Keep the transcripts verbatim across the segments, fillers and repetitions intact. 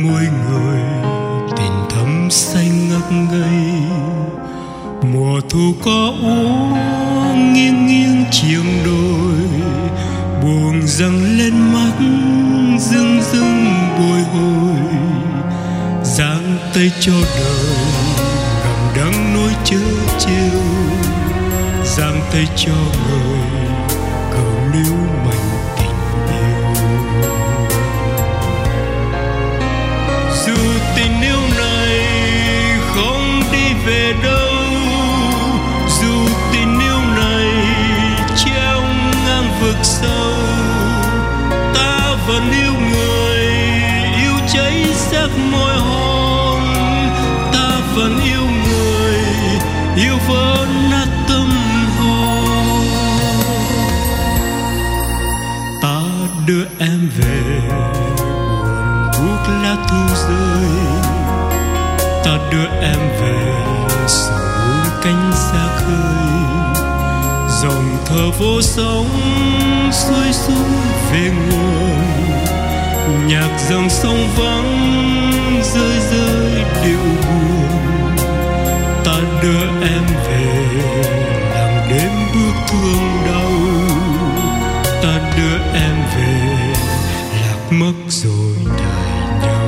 môi người tình thắm xanh ngất ngây. Mùa thu có úa nghiêng nghiêng chiêng đôi, buồn dâng lên mắt rưng rưng bồi hồi. Giang tay cho đời ngậm đắng nỗi chớ trêu, giang tay cho người cầu níu mạnh tình yêu. Dù tình yêu này không đi về đâu, dù tình yêu này treo ngang vực sâu, ta vẫn yêu người, yêu cháy sắc môi hôn. Ta vẫn yêu người, yêu vỡ nát tâm hồn. Ta đưa em về buồn buốt lá thu rơi, ta đưa em về sầu buông cánh xa khơi. Dòng thơ vô sóng xuôi xuống về nguồn, nhạc dòng sông vắng rơi rơi điệu buồn. Ta đưa em về làng đêm bước thương đau, ta đưa em về lạc mất rồi đợi nhau.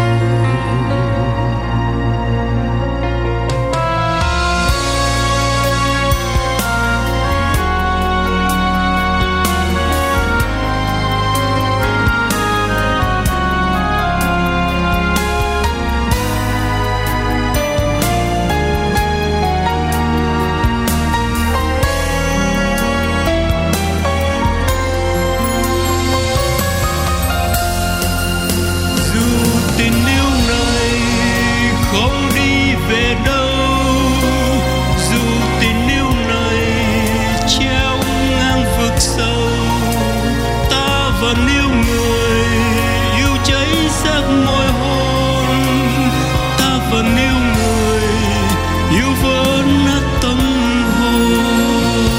Vẫn yêu người, yêu cháy sắc môi hôn. Ta vẫn yêu người, yêu vỡ nát tâm hồn.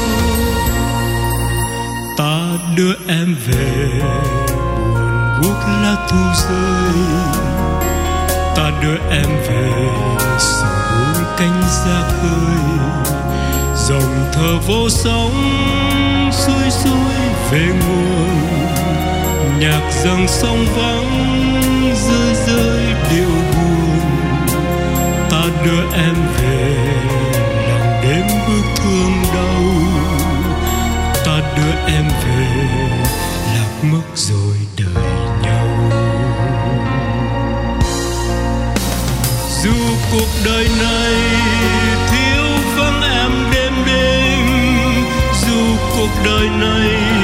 Ta đưa em về buồn buốt lá thu rơi, ta đưa em về sầu buông cánh ra khơi. Dòng thơ vô sóng xuôi xuôi về nguồn, nhạc dòng sông vắng rơi rơi điệu buồn. Ta đưa em về làng đêm bước thương đau, ta đưa em về lạc mất rồi đợi nhau. Dù cuộc đời này thiếu vắng em đêm đêm, dù cuộc đời này